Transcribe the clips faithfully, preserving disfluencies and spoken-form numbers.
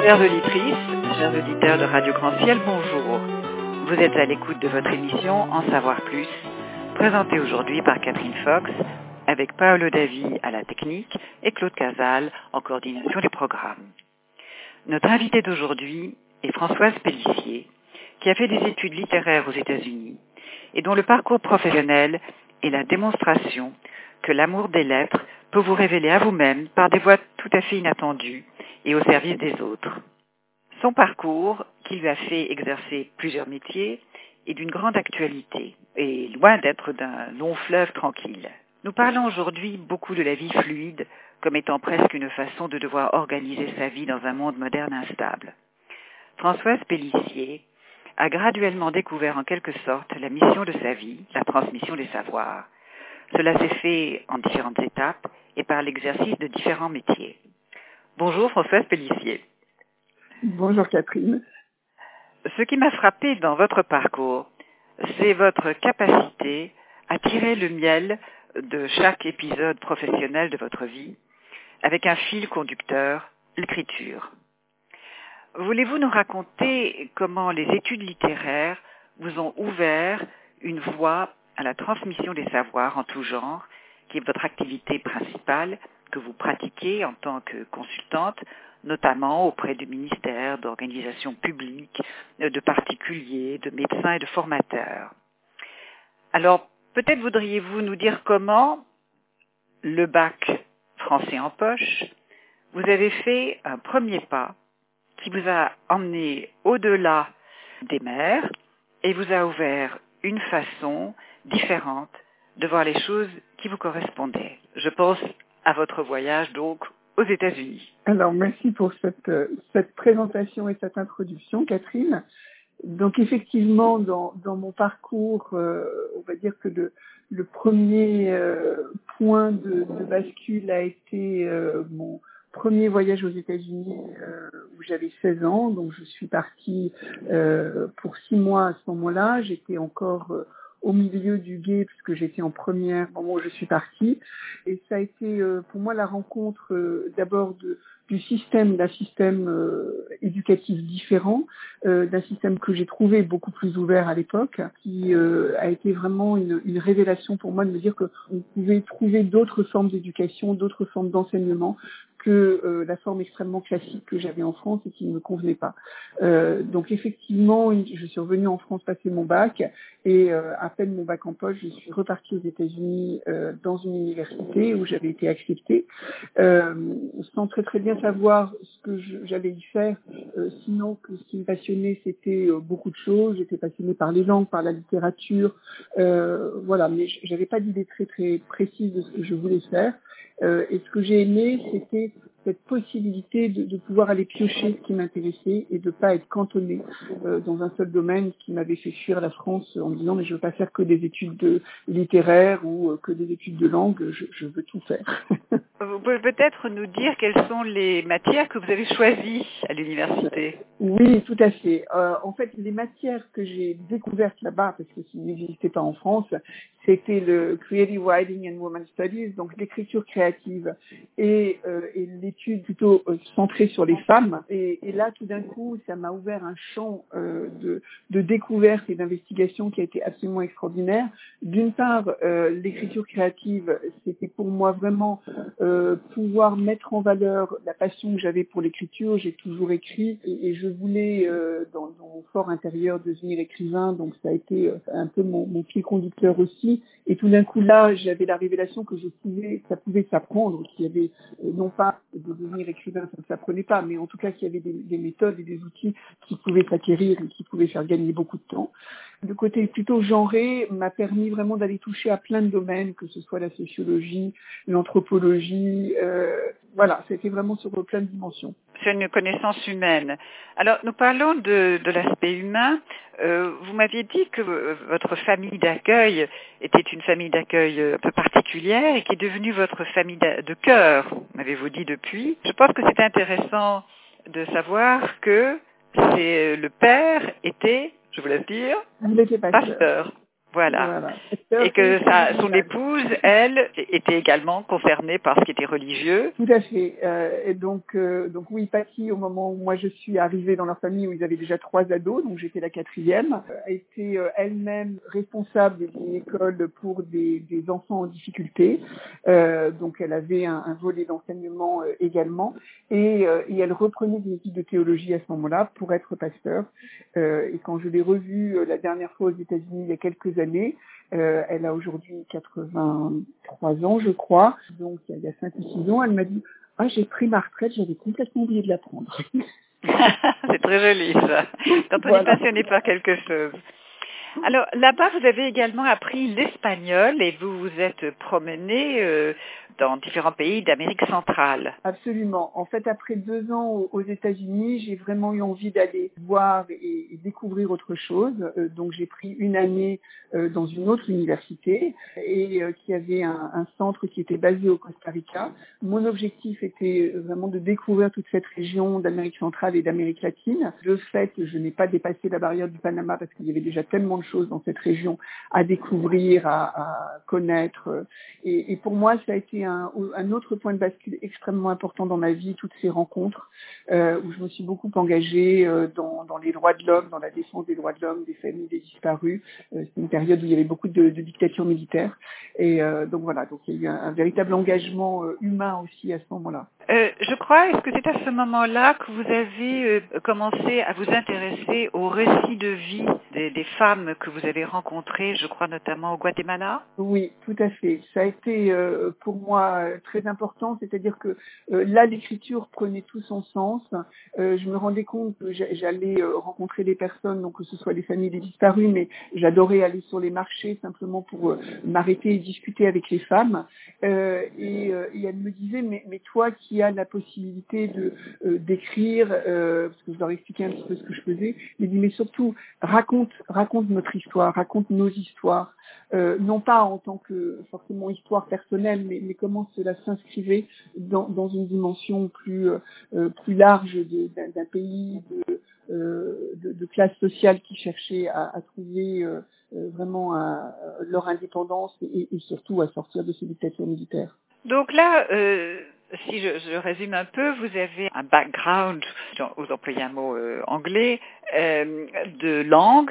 Chères auditrices, chers auditeurs de Radio Grand Ciel, bonjour. Vous êtes à l'écoute de votre émission En savoir plus, présentée aujourd'hui par Catherine Fox, avec Paolo Davi à la technique et Claude Casal en coordination des programmes. Notre invitée d'aujourd'hui est Françoise Pélissier, qui a fait des études littéraires aux États-Unis et dont le parcours professionnel est la démonstration que l'amour des lettres peut vous révéler à vous-même par des voies tout à fait inattendues et au service des autres. Son parcours, qui lui a fait exercer plusieurs métiers, est d'une grande actualité et loin d'être d'un long fleuve tranquille. Nous parlons aujourd'hui beaucoup de la vie fluide comme étant presque une façon de devoir organiser sa vie dans un monde moderne instable. Françoise Pélissier a graduellement découvert en quelque sorte la mission de sa vie, la transmission des savoirs. Cela s'est fait en différentes étapes et par l'exercice de différents métiers. Bonjour Françoise Pélissier. Bonjour Catherine. Ce qui m'a frappé dans votre parcours, c'est votre capacité à tirer le miel de chaque épisode professionnel de votre vie avec un fil conducteur, l'écriture. Voulez-vous nous raconter comment les études littéraires vous ont ouvert une voie à la transmission des savoirs en tout genre, qui est votre activité principale que vous pratiquez en tant que consultante, notamment auprès du ministère, d'organisations publiques, de particuliers, de médecins et de formateurs. Alors, peut-être voudriez-vous nous dire comment, le bac français en poche, vous avez fait un premier pas qui vous a emmené au-delà des mers et vous a ouvert une façon différente de voir les choses qui vous correspondaient. Je pense à votre voyage donc aux États-Unis. Alors merci pour cette, cette présentation et cette introduction, Catherine. Donc effectivement, dans, dans mon parcours, euh, on va dire que le, le premier euh, point de, de bascule a été euh, mon premier voyage aux États-Unis euh, où j'avais seize ans. Donc je suis partie euh, pour six mois à ce moment-là. J'étais encore euh, au milieu du gué puisque j'étais en première au moment où je suis partie. Et ça a été euh, pour moi la rencontre euh, d'abord de du système, d'un système euh, éducatif différent, euh, d'un système que j'ai trouvé beaucoup plus ouvert à l'époque, qui euh, a été vraiment une, une révélation pour moi de me dire qu'on pouvait trouver d'autres formes d'éducation, d'autres formes d'enseignement que euh, la forme extrêmement classique que j'avais en France et qui ne me convenait pas. Euh, donc effectivement, je suis revenue en France passer mon bac et euh, à peine mon bac en poche, je suis repartie aux États-Unis euh, dans une université où j'avais été acceptée, euh, sans très très bien savoir ce que je, j'allais y faire, euh, sinon que ce qui me passionnait c'était euh, beaucoup de choses. J'étais passionnée par les langues, par la littérature, euh, voilà, mais j'avais pas d'idée très très précise de ce que je voulais faire. Euh, et ce que j'ai aimé, c'était cette possibilité de, de pouvoir aller piocher ce qui m'intéressait et de pas être cantonnée euh, dans un seul domaine qui m'avait fait fuir la France en me disant mais je veux pas faire que des études de littéraires ou euh, que des études de langue, je, je veux tout faire. Vous pouvez peut-être nous dire quelles sont les matières que vous avez choisies à l'université? Oui, tout à fait. Euh, en fait, les matières que j'ai découvertes là-bas, parce que ça n'existait pas en France, c'était le Creative Writing and Women Studies, donc l'écriture créative et, euh, et l'étude plutôt euh, centrée sur les femmes. Et, et là, tout d'un coup, ça m'a ouvert un champ euh, de, de découverte et d'investigation qui a été absolument extraordinaire. D'une part, euh, l'écriture créative, c'était pour moi vraiment euh, pouvoir mettre en valeur la passion que j'avais pour l'écriture. J'ai toujours écrit et, et je voulais, euh, dans, dans mon fort intérieur, devenir écrivain. Donc ça a été euh, un peu mon, mon fil conducteur aussi. Et tout d'un coup, là, j'avais la révélation que je pouvais, ça pouvait s'apprendre, qu'il y avait, euh, non pas de devenir écrivain, ça ne s'apprenait pas, mais en tout cas qu'il y avait des, des méthodes et des outils qui pouvaient s'acquérir et qui pouvaient faire gagner beaucoup de temps. Le côté plutôt genré m'a permis vraiment d'aller toucher à plein de domaines, que ce soit la sociologie, l'anthropologie, euh, voilà, c'était vraiment sur plein de dimensions. C'est une connaissance humaine. Alors, nous parlons de, de l'aspect humain. Euh, vous m'aviez dit que votre famille d'accueil était une famille d'accueil un peu particulière et qui est devenue votre famille de cœur, m'avez-vous dit depuis. Je pense que c'est intéressant de savoir que c'est, le père était, je vous laisse dire, Il était pasteur. pasteur. Voilà. voilà. Et que sa, son épouse, elle, était également concernée par ce qui était religieux. Tout à fait. Euh, et donc, euh, donc oui, Patty, au moment où moi je suis arrivée dans leur famille, où ils avaient déjà trois ados, donc j'étais la quatrième, a été euh, elle-même responsable d'une école pour des, des enfants en difficulté. Euh, donc elle avait un, un volet d'enseignement euh, également, et, euh, et elle reprenait des études de théologie à ce moment-là pour être pasteur. Euh, et quand je l'ai revue euh, la dernière fois aux États-Unis il y a quelques années, Euh, elle a aujourd'hui quatre-vingt-trois ans, je crois. Donc, il y a cinq ou six ans, elle m'a dit « Ah, j'ai pris ma retraite, j'avais complètement oublié de la prendre. » C'est très joli, ça. Quand on voilà. est passionné par quelque chose. Alors, là-bas, vous avez également appris l'espagnol et vous vous êtes promené euh, dans différents pays d'Amérique centrale. Absolument. En fait, après deux ans aux, aux États-Unis, j'ai vraiment eu envie d'aller voir et, et découvrir autre chose. Euh, donc, j'ai pris une année euh, dans une autre université et euh, qui avait un, un centre qui était basé au Costa Rica. Mon objectif était vraiment de découvrir toute cette région d'Amérique centrale et d'Amérique latine. De fait, je n'ai pas dépassé la barrière du Panama parce qu'il y avait déjà tellement de choses dans cette région à découvrir, à, à connaître. Et, et pour moi, ça a été un, un autre point de bascule extrêmement important dans ma vie, toutes ces rencontres euh, où je me suis beaucoup engagée euh, dans, dans les droits de l'homme, dans la défense des droits de l'homme, des familles des disparus. Euh, c'est une période où il y avait beaucoup de, de dictatures militaires. Et euh, donc voilà, donc il y a eu un, un véritable engagement euh, humain aussi à ce moment-là. Euh, je crois, est-ce que c'est à ce moment-là que vous avez euh, commencé à vous intéresser au récit de vie des, des femmes que vous avez rencontrées, je crois notamment au Guatemala? Oui, tout à fait. Ça a été euh, pour moi euh, très important, c'est-à-dire que euh, là, l'écriture prenait tout son sens. Euh, je me rendais compte que j'a- j'allais euh, rencontrer des personnes, donc que ce soit les familles des disparus, mais j'adorais aller sur les marchés simplement pour euh, m'arrêter et discuter avec les femmes. Euh, et, euh, et elle me disait, mais, mais toi qui as la possibilité de euh, d'écrire, euh, parce que je leur expliquais un petit peu ce que je faisais, elle me dit, mais surtout raconte, raconte notre histoire, raconte nos histoires. Euh, non pas en tant que forcément histoire personnelle, mais, mais comment cela s'inscrivait dans, dans une dimension plus euh, plus large de- d'un, d'un pays de, euh, de, de classe sociale qui cherchait à, à trouver euh, euh, vraiment un- leur indépendance et, et surtout à sortir de ces dictatures militaires. Donc là, euh, si je, je résume un peu, vous avez un background, vous employez un mot euh, anglais, euh, de langue,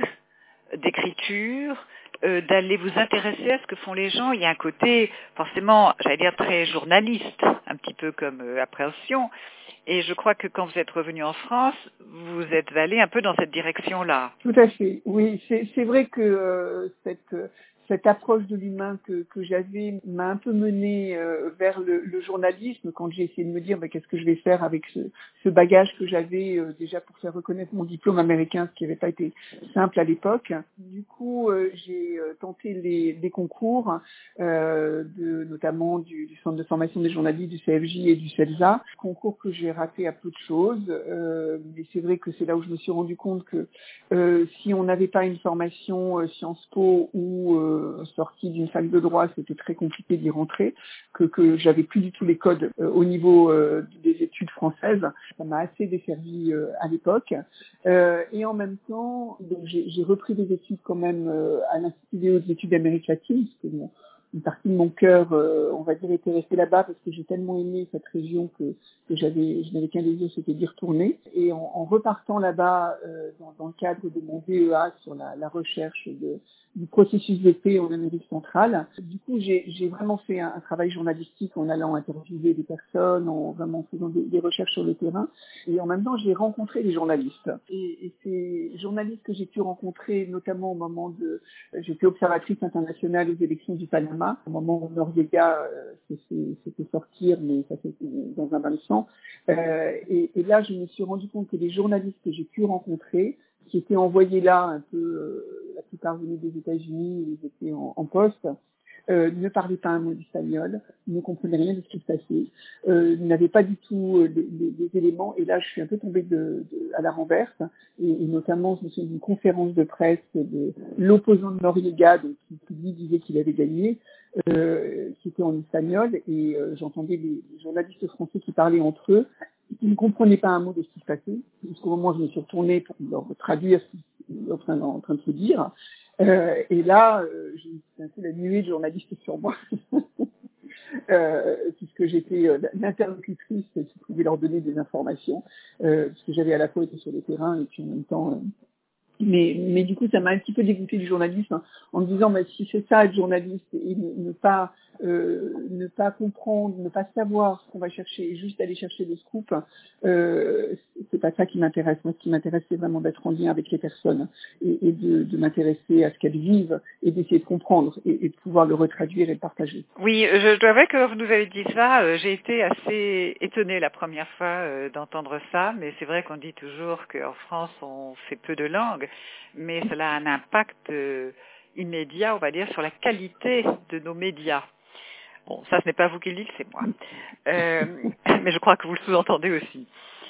d'écriture, euh, d'aller vous intéresser à ce que font les gens. Il y a un côté forcément, j'allais dire, très journaliste, un petit peu comme euh, Appréhension. Et je crois que quand vous êtes revenu en France, vous êtes allé un peu dans cette direction-là. Tout à fait. Oui, c'est, c'est vrai que euh, cette cette approche de l'humain que, que j'avais m'a un peu menée euh, vers le, le journalisme quand j'ai essayé de me dire bah, qu'est-ce que je vais faire avec ce, ce bagage que j'avais euh, déjà pour faire reconnaître mon diplôme américain, ce qui n'avait pas été simple à l'époque. Du coup, euh, j'ai euh, tenté les, les concours, euh, de, notamment du, du Centre de formation des journalistes, du C F J et du CELSA, concours que j'ai raté à peu de choses, euh, mais c'est vrai que c'est là où je me suis rendu compte que euh, si on n'avait pas une formation euh, Sciences Po ou euh, sortie d'une fac de droit, c'était très compliqué d'y rentrer, que, que j'avais plus du tout les codes euh, au niveau euh, des études françaises. Ça m'a assez desservi euh, à l'époque. Euh, et en même temps, donc j'ai, j'ai repris des études quand même euh, à l'Institut des hautes études d'Amérique latine, parce que bon, une partie de mon cœur, euh, on va dire, était restée là-bas parce que j'ai tellement aimé cette région que, que j'avais, je n'avais qu'un désir, c'était d'y retourner. Et en, en repartant là-bas, euh, dans, dans le cadre de mon V E A sur la, la recherche de, du processus de paix en Amérique centrale, du coup, j'ai, j'ai vraiment fait un, un travail journalistique en allant interviewer des personnes, en vraiment faisant des, des recherches sur le terrain. Et en même temps, j'ai rencontré des journalistes. Et, et ces journalistes que j'ai pu rencontrer, notamment au moment de... J'étais observatrice internationale aux élections du Panama, au moment où Noriega euh, s'est, s'est fait sortir, mais ça c'était dans un bain de sang. Euh, et, et là, je me suis rendu compte que les journalistes que j'ai pu rencontrer, qui étaient envoyés là un peu, euh, la plupart venus des États-Unis, ils étaient en, en poste, euh, ne parlaient pas un mot d'espagnol, ne comprenaient rien de ce qui se passait, euh, n'avaient pas du tout euh, les, les, les éléments. Et là, je suis un peu tombée de, de, à la renverse. Et, et notamment, je me souviens d'une conférence de presse de l'opposant de Noriega, donc, qui, qui lui disait qu'il avait gagné, euh, qui était en espagnol. Et euh, j'entendais les, les journalistes français qui parlaient entre eux, et qui ne comprenaient pas un mot de ce qui se passait. Jusqu'au moment où je me suis retournée pour leur traduire en train, en train de vous dire. Euh, et là, euh, j'ai un peu la nuée de journalistes sur moi. Euh, puisque j'étais euh, l'interlocutrice qui pouvait leur donner des informations, euh, parce que j'avais à la fois été sur le terrain et puis en même temps... Euh, mais, mais du coup, ça m'a un petit peu dégoûté du journalisme hein, en me disant, bah, si c'est ça être journaliste et ne, ne pas euh, ne pas comprendre, ne pas savoir ce qu'on va chercher et juste aller chercher le scoop, euh, c'est pas ça qui m'intéresse. Moi, ce qui m'intéresse, c'est vraiment d'être en lien avec les personnes et, et de, de m'intéresser à ce qu'elles vivent et d'essayer de comprendre et, et de pouvoir le retraduire et le partager. Oui, je dois avouer que quand vous nous avez dit ça, euh, j'ai été assez étonnée la première fois euh, d'entendre ça, mais c'est vrai qu'on dit toujours qu'en France, on fait peu de langues, mais cela a un impact euh, immédiat, on va dire, sur la qualité de nos médias. Bon, ça, ce n'est pas vous qui le dites, c'est moi. Euh, mais je crois que vous le sous-entendez aussi.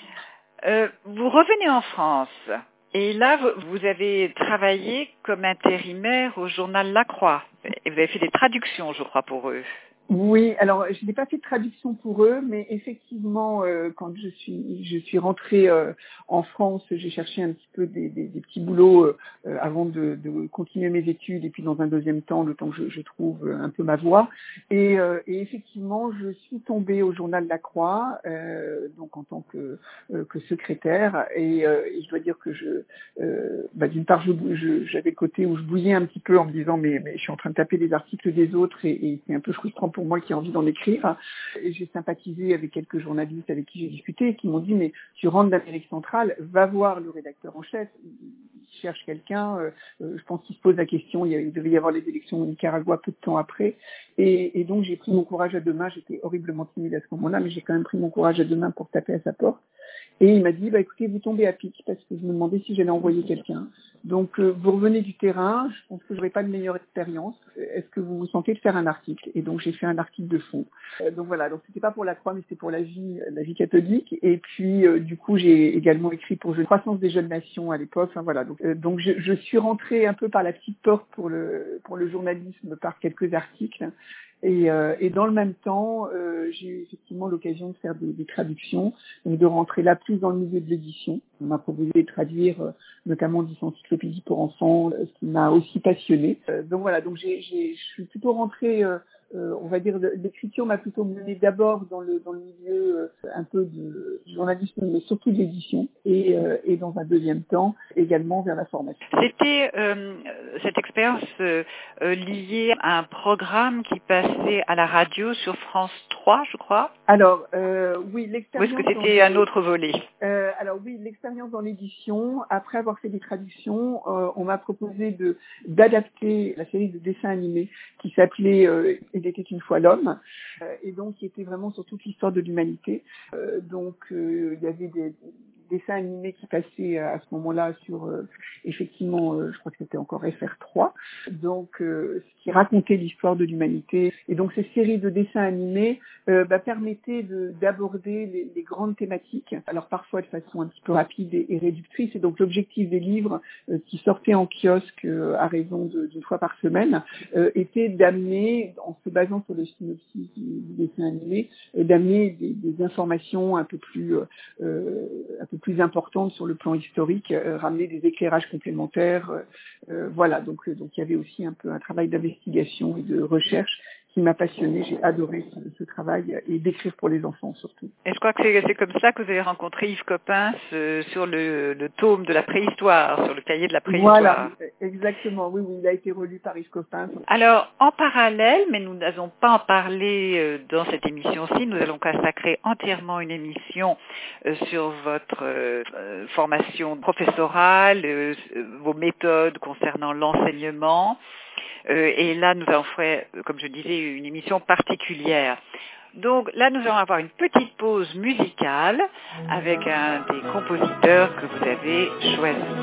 Euh, vous revenez en France, et là, vous, vous avez travaillé comme intérimaire au journal La Croix, et vous avez fait des traductions, je crois, pour eux. Oui, alors je n'ai pas fait de traduction pour eux, mais effectivement, euh, quand je suis je suis rentrée euh, en France, j'ai cherché un petit peu des, des, des petits boulots euh, avant de, de continuer mes études, et puis dans un deuxième temps, le temps que je, je trouve un peu ma voie. Et, euh, et effectivement, je suis tombée au journal La Croix, euh, donc en tant que, euh, que secrétaire, et, euh, et je dois dire que je, euh, bah, d'une part, je, je, j'avais le côté où je bouillais un petit peu en me disant mais, mais je suis en train de taper les articles des autres, et, et c'est un peu frustrant pour moi qui ai envie d'en écrire. Et j'ai sympathisé avec quelques journalistes avec qui j'ai discuté, qui m'ont dit mais tu rentres d'Amérique centrale, va voir le rédacteur en chef, il cherche quelqu'un, euh, euh, je pense qu'il se pose la question, il, y a, il devait y avoir les élections au Nicaragua peu de temps après, et, et donc j'ai pris mon courage à deux mains, j'étais horriblement timide à ce moment-là, mais j'ai quand même pris mon courage à deux mains pour taper à sa porte. Et il m'a dit, bah écoutez, vous tombez à pic, parce que je me demandais si j'allais envoyer quelqu'un. Donc, euh, vous revenez du terrain, je pense que je n'aurai pas de meilleure expérience. Est-ce que vous vous sentez de faire un article? Et donc, j'ai fait un article de fond. Euh, donc voilà, donc c'était pas pour la Croix, mais c'était pour la vie, la vie catholique. Et puis, euh, du coup, j'ai également écrit pour Jeune Croissance des Jeunes Nations à l'époque. Enfin voilà, donc, euh, donc je, je suis rentrée un peu par la petite porte pour le pour le journalisme par quelques articles. Et, euh, et dans le même temps, euh, j'ai eu effectivement l'occasion de faire des, des traductions, donc de rentrer là plus dans le milieu de l'édition. On m'a proposé de traduire euh, notamment dix encyclopédies pour enfants, euh, ce qui m'a aussi passionnée. Euh, donc voilà, donc j'ai, j'ai, je suis plutôt rentrée, euh, euh, on va dire, de, l'écriture m'a plutôt menée d'abord dans le dans le milieu euh, un peu de journalisme, mais surtout de l'édition, et, euh, et dans un deuxième temps également vers la formation. C'était euh, cette expérience euh, euh, liée à un programme qui passait à la radio sur France trois, je crois. Alors, euh, oui, l'expérience... Ou est-ce que c'était un autre volet? euh, Alors oui, l'expérience dans l'édition. Après avoir fait des traductions, euh, on m'a proposé de d'adapter la série de dessins animés qui s'appelait euh, Il était une fois l'homme, euh, et donc qui était vraiment sur toute l'histoire de l'humanité. Euh, donc, euh, il y avait des dessins animés qui passaient à ce moment-là sur, euh, effectivement, euh, je crois que c'était encore F R trois, donc euh, ce qui racontait l'histoire de l'humanité. Et donc ces séries de dessins animés euh, bah, permettaient de, d'aborder les, les grandes thématiques, alors parfois de façon un petit peu rapide et, et réductrice. Et donc l'objectif des livres euh, qui sortaient en kiosque euh, à raison de, d'une fois par semaine euh, était d'amener, en se basant sur le synopsis du, du dessin animé, euh, d'amener des, des informations un peu plus euh, un peu plus importantes sur le plan historique, euh, ramener des éclairages complémentaires. Euh, euh, voilà, donc euh, donc il y avait aussi un peu un travail d'investigation et de recherche qui m'a passionnée. J'ai adoré ce, ce travail et d'écrire pour les enfants surtout. Et je crois que c'est, c'est comme ça que vous avez rencontré Yves Coppens euh, sur le, le tome de la préhistoire, sur le cahier de la préhistoire. Voilà, exactement. Oui, oui, il a été relu par Yves Coppens. Alors, en parallèle, mais nous n'allons pas en parler euh, dans cette émission-ci, nous allons consacrer entièrement une émission euh, sur votre euh, euh, formation professorale, euh, vos méthodes concernant l'enseignement. Euh, et là, nous allons faire, comme je disais, une émission particulière. Donc là, nous allons avoir une petite pause musicale avec un des compositeurs que vous avez choisi.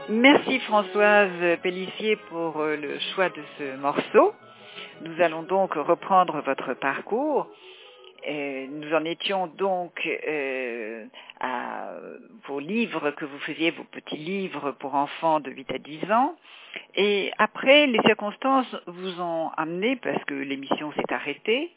Merci Françoise Pellissier pour le choix de ce morceau. Nous allons donc reprendre votre parcours. Euh, nous en étions donc euh, à vos livres que vous faisiez, vos petits livres pour enfants de huit à dix ans. Et après, les circonstances vous ont amené, parce que l'émission s'est arrêtée,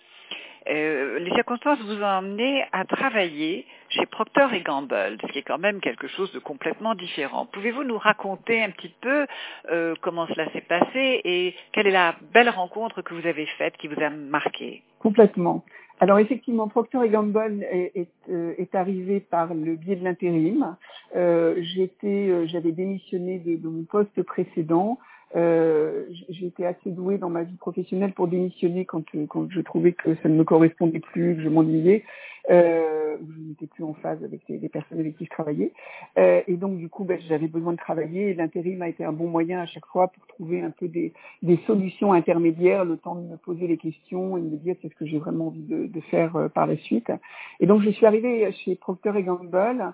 euh, les circonstances vous ont amené à travailler chez Procter et Gamble, ce qui est quand même quelque chose de complètement différent. Pouvez-vous nous raconter un petit peu euh, comment cela s'est passé et quelle est la belle rencontre que vous avez faite qui vous a marqué? Complètement. Alors effectivement, Procter et Gamble est, est, euh, est arrivé par le biais de l'intérim. Euh, j'étais, euh, j'avais démissionné de, de mon poste précédent. Euh, j'étais assez douée dans ma vie professionnelle pour démissionner quand, quand je trouvais que ça ne me correspondait plus, que je m'ennuyais, euh, que je n'étais plus en phase avec les, les personnes avec qui je travaillais. Euh, et donc du coup, ben, j'avais besoin de travailler et l'intérim a été un bon moyen à chaque fois pour trouver un peu des, des solutions intermédiaires, le temps de me poser les questions et de me dire qu'est-ce que j'ai vraiment envie de, de faire euh, par la suite. Et donc je suis arrivée chez Procter et Gamble.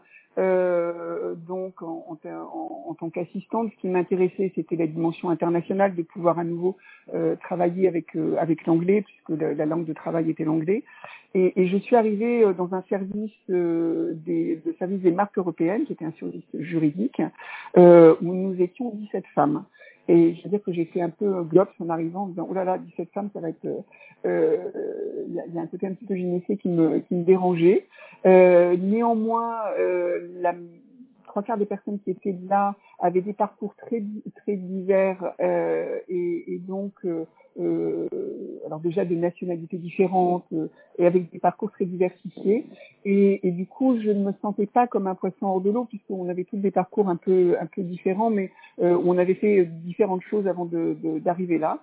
Euh, donc en, en, en tant qu'assistante, ce qui m'intéressait, c'était la dimension internationale, de pouvoir à nouveau euh, travailler avec euh, avec l'anglais, puisque la, la langue de travail était l'anglais. Et, et je suis arrivée euh, dans un service euh, des de service des marques européennes, qui était un service juridique, euh, où nous étions dix-sept femmes. Et je veux dire que j'ai fait un peu globe en arrivant, en disant oh là là, dix-sept femmes, ça va être, il euh, y, a, y a un côté un petit peu gynécée qui me qui me dérangeait. Euh, néanmoins, euh, la trois quarts des personnes qui étaient là avaient des parcours très très divers euh, et, et donc euh, euh, alors déjà de nationalités différentes euh, et avec des parcours très diversifiés et, et du coup je ne me sentais pas comme un poisson hors de l'eau puisqu'on avait tous des parcours un peu un peu différents mais euh, on avait fait différentes choses avant de, de, d'arriver là.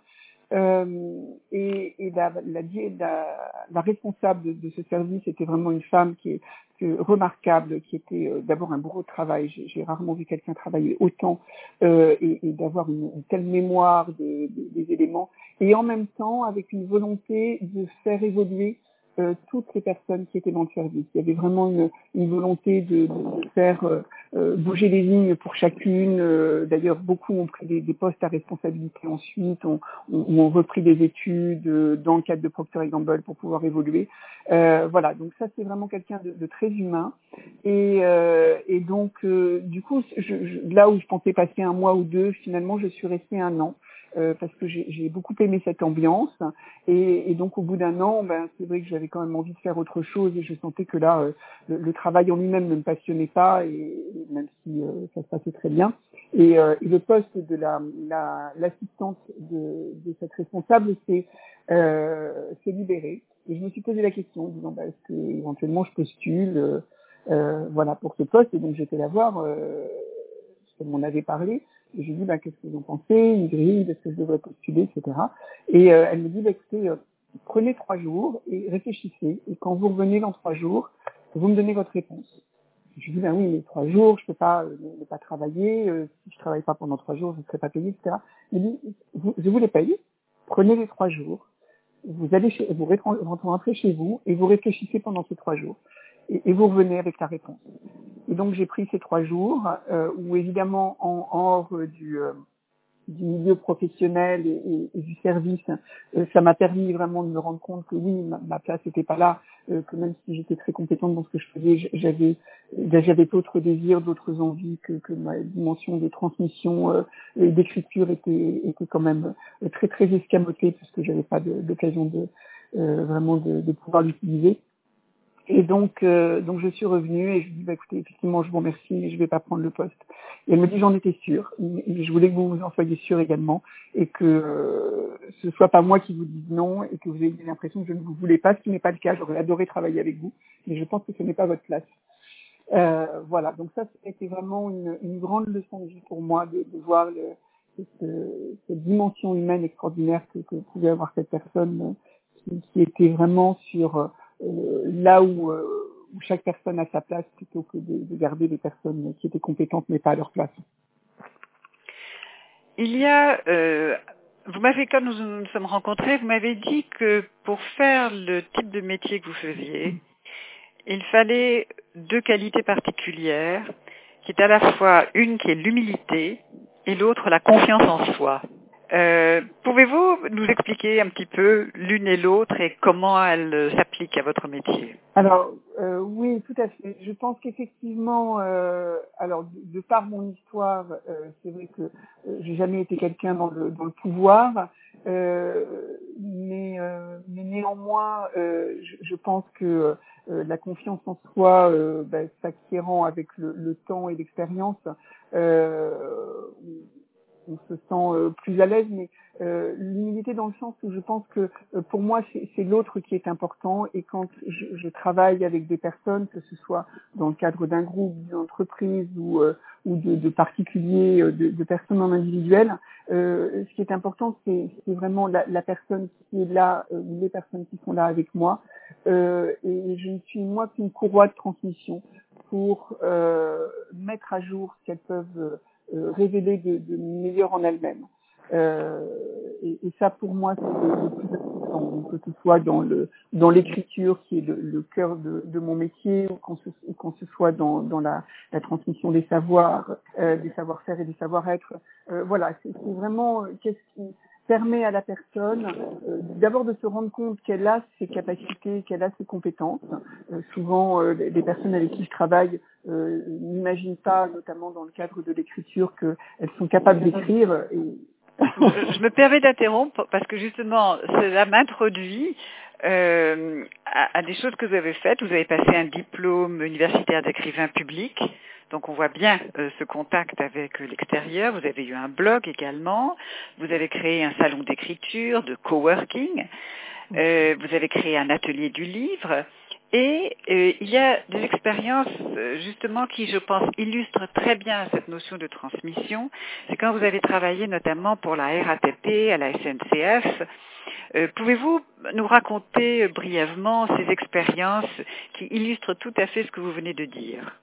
Euh, et et la, la, la, la responsable de, de ce service était vraiment une femme qui est que, remarquable, qui était euh, d'abord un bourreau de travail. J'ai, j'ai rarement vu quelqu'un travailler autant euh, et, et d'avoir une, une telle mémoire de, de, des éléments et en même temps avec une volonté de faire évoluer euh, toutes les personnes qui étaient dans le service. Il y avait vraiment une, une volonté de, de faire euh, euh, bouger les lignes pour chacune. Euh, d'ailleurs, beaucoup ont pris des, des postes à responsabilité ensuite, ont, ont, ont repris des études euh, dans le cadre de Procter et Gamble pour pouvoir évoluer. Euh, voilà, donc ça c'est vraiment quelqu'un de, de très humain. Et, euh, et donc, euh, du coup, je, je, là où je pensais passer un mois ou deux, finalement, je suis restée un an. Euh, parce que j'ai, j'ai beaucoup aimé cette ambiance et, et donc au bout d'un an, ben c'est vrai que j'avais quand même envie de faire autre chose et je sentais que là euh, le, le travail en lui-même ne me passionnait pas et, et même si euh, ça se passait très bien et, euh, et le poste de la, la l'assistante de, de cette responsable s'est euh, s'est libéré et je me suis posé la question en disant bah, est-ce que éventuellement je postule euh, euh, voilà pour ce poste et donc j'étais la voir euh, parce qu'elle m'en avait parlé. Et j'ai dit, bah, qu'est-ce que vous en pensez, une grille, est-ce que je devrais postuler, et cetera. Et euh, elle me dit, bah, écoutez, euh, prenez trois jours et réfléchissez. Et quand vous revenez dans trois jours, vous me donnez votre réponse. Je lui dis, ben oui, mais trois jours, je peux pas euh, ne pas travailler. Euh, si je travaille pas pendant trois jours, je ne serai pas payé, et cetera. Il dit, vous, je vous les paye, prenez les trois jours, vous allez chez, vous rentrez chez vous et vous réfléchissez pendant ces trois jours. Et, et vous revenez avec la réponse. Et donc j'ai pris ces trois jours euh, où évidemment en hors euh, du, euh, du milieu professionnel et, et, et du service, euh, ça m'a permis vraiment de me rendre compte que oui, ma, ma place n'était pas là, euh, que même si j'étais très compétente dans ce que je faisais, j'avais j'avais d'autres désirs, d'autres envies, que, que ma dimension de transmission euh, et d'écriture était, était quand même très très escamotée puisque j'avais pas de, d'occasion de euh, vraiment de, de pouvoir l'utiliser. Et donc, euh, donc je suis revenue et je lui dis, bah, écoutez, effectivement, je vous remercie, mais je vais pas prendre le poste. Et elle me dit, j'en étais sûre, mais je voulais que vous vous en soyez sûre également, et que euh, ce soit pas moi qui vous dise non, et que vous ayez l'impression que je ne vous voulais pas, ce qui n'est pas le cas. J'aurais adoré travailler avec vous, mais je pense que ce n'est pas votre place. Euh, voilà, donc ça, c'était vraiment une, une grande leçon de vie pour moi, de, de voir le, cette, cette dimension humaine extraordinaire que, que pouvait avoir cette personne qui, qui était vraiment sur euh, là où, euh, où chaque personne a sa place plutôt que de, de garder des personnes qui étaient compétentes mais pas à leur place. Il y a, euh, vous m'avez, quand nous nous sommes rencontrés, vous m'avez dit que pour faire le type de métier que vous faisiez, il fallait deux qualités particulières qui est à la fois une qui est l'humilité et l'autre la confiance en soi. Euh, pouvez-vous nous expliquer un petit peu l'une et l'autre et comment elles s'appliquent à votre métier? Alors euh, oui, tout à fait. Je pense qu'effectivement, euh, alors de, de par mon histoire, euh, c'est vrai que euh, j'ai jamais été quelqu'un dans le, dans le pouvoir, euh, mais, euh, mais néanmoins, euh, je, je pense que euh, la confiance en soi, euh, ben, s'acquérant avec le, le temps et l'expérience, euh, on se sent euh, plus à l'aise, mais euh, l'humilité dans le sens où je pense que euh, pour moi c'est, c'est l'autre qui est important, et quand je, je travaille avec des personnes, que ce soit dans le cadre d'un groupe, d'une entreprise ou, euh, ou de, de particuliers, euh, de, de personnes en individuel, euh, ce qui est important c'est, c'est vraiment la, la personne qui est là, euh, ou les personnes qui sont là avec moi, euh, et je ne suis moi qu'une courroie de transmission pour euh, mettre à jour ce qu'elles peuvent euh, révéler de, de meilleur en elles-mêmes. Euh, et, et ça, pour moi, c'est le, le plus important. Donc, que ce soit dans le dans l'écriture, qui est le, le cœur de, de mon métier, ou qu'on se, qu'on se soit dans, dans la, la transmission des savoirs, euh, des savoir-faire et des savoir-être. Euh, voilà, c'est, c'est vraiment euh, qu'est-ce qui permet à la personne euh, d'abord de se rendre compte qu'elle a ses capacités, qu'elle a ses compétences. Euh, souvent, euh, les, les personnes avec qui je travaille euh, n'imaginent pas, notamment dans le cadre de l'écriture, qu'elles sont capables d'écrire. Et... je me permets d'interrompre parce que justement, cela m'introduit euh, à, à des choses que vous avez faites. Vous avez passé un diplôme universitaire d'écrivain public. Donc on voit bien euh, ce contact avec euh, l'extérieur. Vous avez eu un blog également. Vous avez créé un salon d'écriture, de coworking. Euh, vous avez créé un atelier du livre. Et euh, il y a des expériences euh, justement qui, je pense, illustrent très bien cette notion de transmission. C'est quand vous avez travaillé notamment pour la R A T P, à la S N C F. Euh, pouvez-vous nous raconter euh, brièvement ces expériences qui illustrent tout à fait ce que vous venez de dire?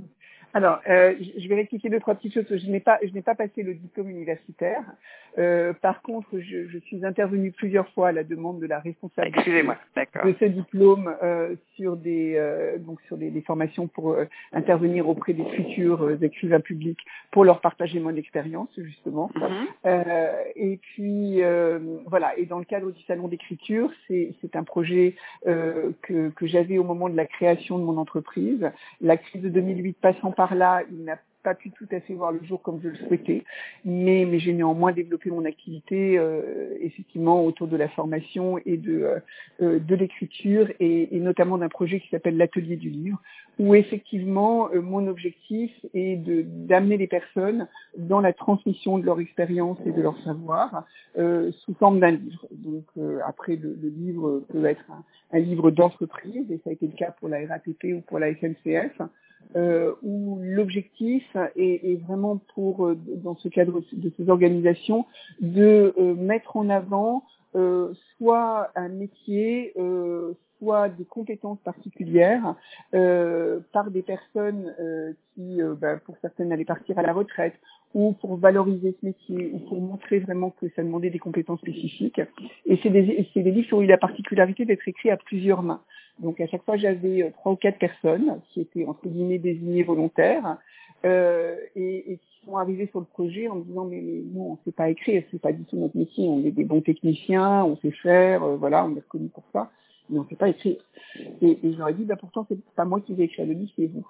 Alors, euh, je vais rectifier deux, trois petites choses. Je n'ai pas, je n'ai pas passé le diplôme universitaire. Euh, par contre, je, je suis intervenue plusieurs fois à la demande de la responsable Excusez-moi, d'accord. de ce diplôme euh, sur des, euh, donc sur des, des formations pour euh, intervenir auprès des futurs euh, écrivains publics pour leur partager mon expérience, justement. Mm-hmm. Euh, et puis, euh, voilà. Et dans le cadre du salon d'écriture, c'est, c'est un projet euh, que, que j'avais au moment de la création de mon entreprise. La crise de deux mille huit passant par là, il n'a pas pu tout à fait voir le jour comme je le souhaitais, mais, mais j'ai néanmoins développé mon activité euh, effectivement autour de la formation et de, euh, de l'écriture, et, et notamment d'un projet qui s'appelle l'Atelier du livre, où effectivement euh, mon objectif est de, d'amener les personnes dans la transmission de leur expérience et de leur savoir euh, sous forme d'un livre. Donc euh, après, le, le livre peut être un, un livre d'entreprise, et ça a été le cas pour la R A T P ou pour la S N C F, Euh, où l'objectif est, est vraiment pour, euh, dans ce cadre de ces organisations, de euh, mettre en avant euh, soit un métier, euh, soit des compétences particulières euh, par des personnes euh, qui, euh, bah, pour certaines, allaient partir à la retraite, ou pour valoriser ce métier, ou pour montrer vraiment que ça demandait des compétences spécifiques. Et c'est des, c'est des livres qui ont eu la particularité d'être écrits à plusieurs mains. Donc à chaque fois, j'avais euh, trois ou quatre personnes qui étaient entre guillemets désignées volontaires euh, et, et qui sont arrivées sur le projet en me disant mais, mais nous on ne sait pas écrire, c'est pas du tout notre métier, on est des bons techniciens, on sait faire, euh, voilà, on est reconnu pour ça, mais on ne sait pas écrire. Et, et je leur ai dit bah pourtant c'est pas moi qui vais écrire le livre, c'est vous.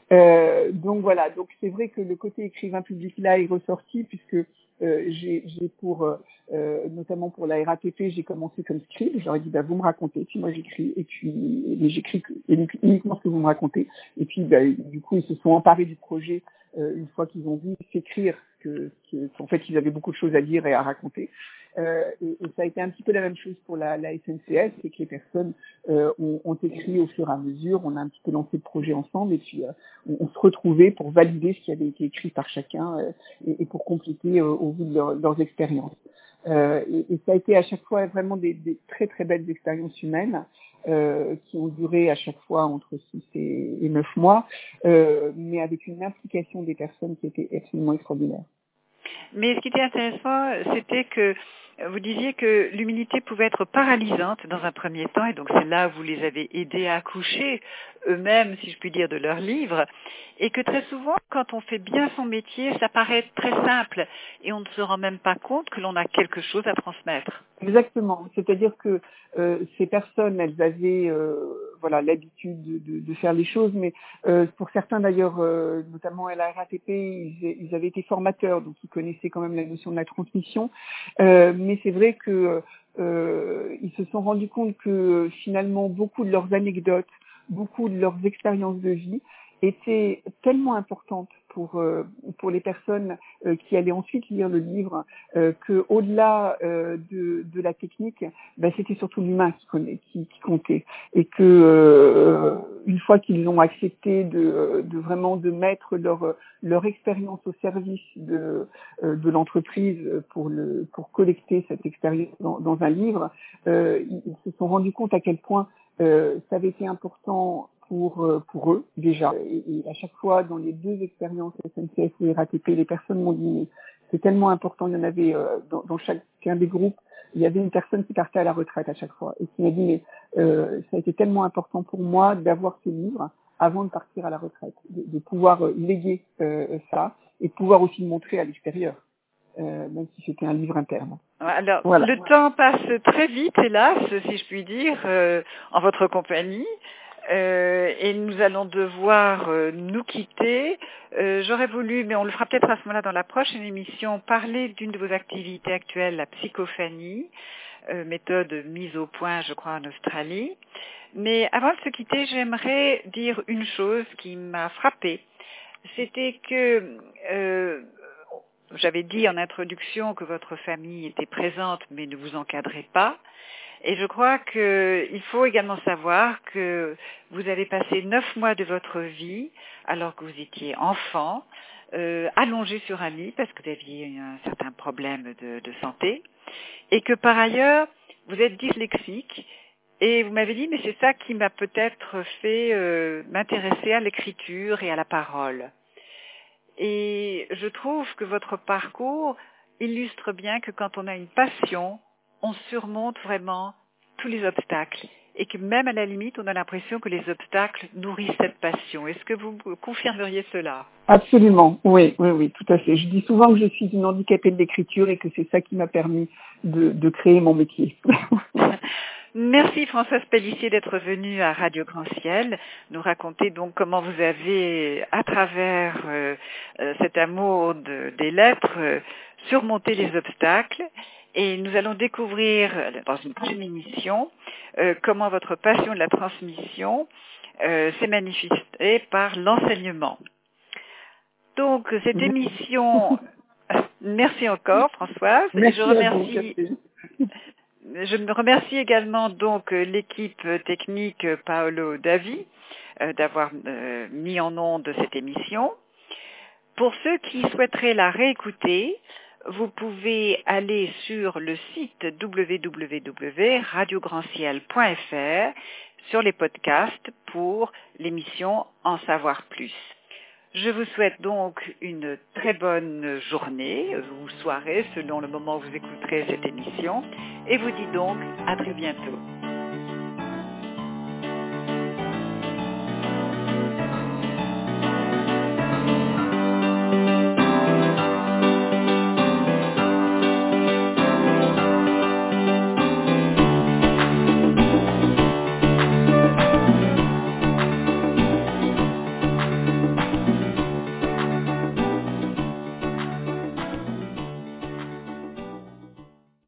Euh, donc voilà, donc c'est vrai que le côté écrivain public là est ressorti, puisque euh, j'ai, j'ai pour euh, notamment pour la R A T P, j'ai commencé comme scribe. J'aurais dit bah vous me racontez, puis moi j'écris, et puis mais j'écris uniquement ce que vous me racontez. Et puis bah, du coup ils se sont emparés du projet euh, une fois qu'ils ont vu s'écrire que, que qu'en fait ils avaient beaucoup de choses à dire et à raconter. Euh, et, et ça a été un petit peu la même chose pour la, la S N C F, c'est que les personnes euh, ont, ont écrit au fur et à mesure. On a un petit peu lancé le projet ensemble, et puis euh, on, on se retrouvait pour valider ce qui avait été écrit par chacun euh, et, et pour compléter euh, au vu de leur, leurs expériences. Euh, et, et ça a été à chaque fois vraiment des, des très très belles expériences humaines euh, qui ont duré à chaque fois entre six et, et neuf mois, euh, mais avec une implication des personnes qui était absolument extraordinaire. Mais ce qui était intéressant, c'était que vous disiez que l'humilité pouvait être paralysante dans un premier temps, et donc c'est là où vous les avez aidés à accoucher eux-mêmes, si je puis dire, de leurs livres, et que très souvent, quand on fait bien son métier, ça paraît très simple, et on ne se rend même pas compte que l'on a quelque chose à transmettre. Exactement. C'est-à-dire que euh, ces personnes, elles avaient euh, voilà l'habitude de, de, de faire les choses, mais euh, pour certains d'ailleurs, euh, notamment à la R A T P, ils, ils avaient été formateurs, donc ils connaissaient quand même la notion de la transmission. Euh, mais c'est vrai que euh, ils se sont rendus compte que finalement beaucoup de leurs anecdotes, beaucoup de leurs expériences de vie étaient tellement importantes pour euh, pour les personnes euh, qui allaient ensuite lire le livre, euh, que au-delà euh, de, de la technique, ben, c'était surtout l'humain qui, connaît, qui, qui comptait, et que euh, une fois qu'ils ont accepté de, de vraiment de mettre leur leur expérience au service de euh, de l'entreprise pour le pour collecter cette expérience dans, dans un livre, euh, ils, ils se sont rendus compte à quel point euh, ça avait été important pour pour eux déjà, et, et à chaque fois dans les deux expériences S N C F ou R A T P, les personnes m'ont dit c'est tellement important. Il y en avait euh, dans, dans chacun des groupes, il y avait une personne qui partait à la retraite à chaque fois et qui m'a dit mais euh, ça a été tellement important pour moi d'avoir ce livre avant de partir à la retraite, de, de pouvoir euh, léguer euh, ça et de pouvoir aussi le montrer à l'extérieur, euh, même si c'était un livre interne. Alors, Voilà. le temps passe très vite, hélas, si je puis dire, euh, en votre compagnie. Euh, et nous allons devoir euh, nous quitter. Euh, j'aurais voulu, mais on le fera peut-être à ce moment-là dans la prochaine émission, parler d'une de vos activités actuelles, la psychophanie, euh, méthode mise au point, je crois, en Australie. Mais avant de se quitter, j'aimerais dire une chose qui m'a frappée. C'était que euh, j'avais dit en introduction que votre famille était présente, mais ne vous encadrait pas. Et je crois qu'il faut également savoir que vous avez passé neuf mois de votre vie, alors que vous étiez enfant, euh, allongé sur un lit parce que vous aviez un certain problème de, de santé, et que par ailleurs, vous êtes dyslexique. Et vous m'avez dit, mais c'est ça qui m'a peut-être fait euh, m'intéresser à l'écriture et à la parole. Et je trouve que votre parcours illustre bien que quand on a une passion, on surmonte vraiment tous les obstacles. Et que même à la limite, on a l'impression que les obstacles nourrissent cette passion. Est-ce que vous confirmeriez cela ? Absolument, oui, oui, oui, tout à fait. Je dis souvent que je suis une handicapée de l'écriture et que c'est ça qui m'a permis de, de créer mon métier. Merci Françoise Pellissier d'être venue à Radio Grand Ciel, nous raconter donc comment vous avez, à travers euh, euh, cet amour de, des lettres, euh, surmonté les obstacles. Et nous allons découvrir dans une prochaine émission euh, comment votre passion de la transmission euh, s'est manifestée par l'enseignement. Donc cette émission, merci encore Françoise, Merci et je remercie. À vous, Je me remercie également donc l'équipe technique Paolo Davi euh, d'avoir euh, mis en onde cette émission. Pour ceux qui souhaiteraient la réécouter, vous pouvez aller sur le site w w w point radio grand ciel point f r sur les podcasts pour l'émission En savoir plus. Je vous souhaite donc une très bonne journée ou soirée selon le moment où vous écouterez cette émission et vous dis donc à très bientôt.